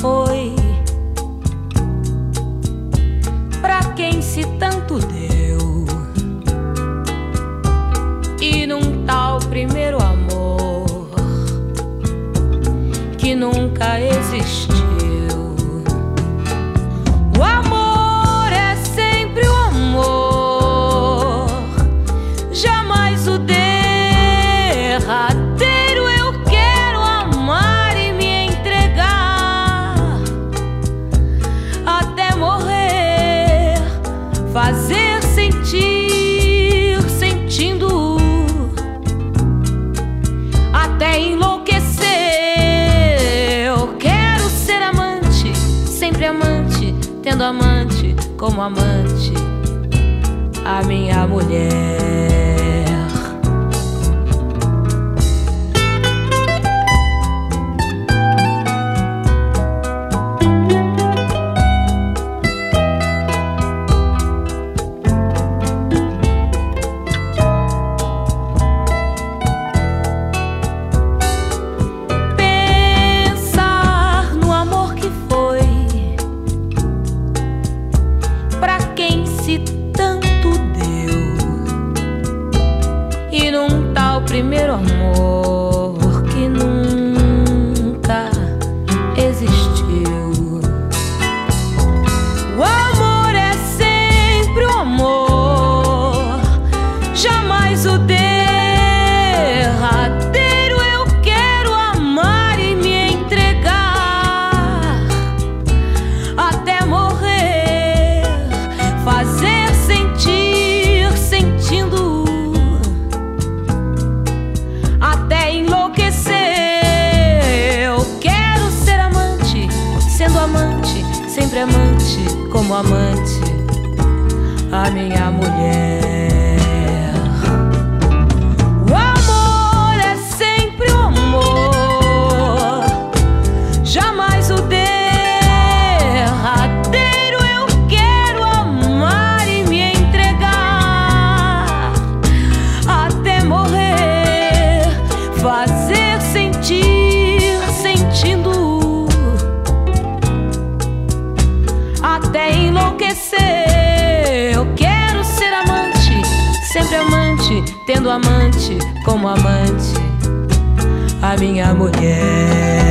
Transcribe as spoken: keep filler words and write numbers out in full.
foi, pra quem se tanto deu, e num tal primeiro amor que nunca existiu. O amor é sempre o amor, jamais o derradeiro. Eu quero amar e me entregar até morrer, fazer sentir, sentindo, até enlouquecer. Eu quero ser amante, sempre amante, tendo amante como amante a minha mulher. Primeiro amor que nunca existiu. O amor é sempre o amor, jamais o derradeiro. Eu quero amar e me entregar até morrer, fazer sentir, sentindo, até enlouquecer. Eu quero ser amante, sendo amante, sempre amante, como amante a minha mulher. O amor é sempre o amor, jamais o derradeiro. Eu quero amar e me entregar até morrer, fazer sentir, sentindo, até enlouquecer. Eu quero ser amante, sempre amante, tendo amante como amante a minha mulher.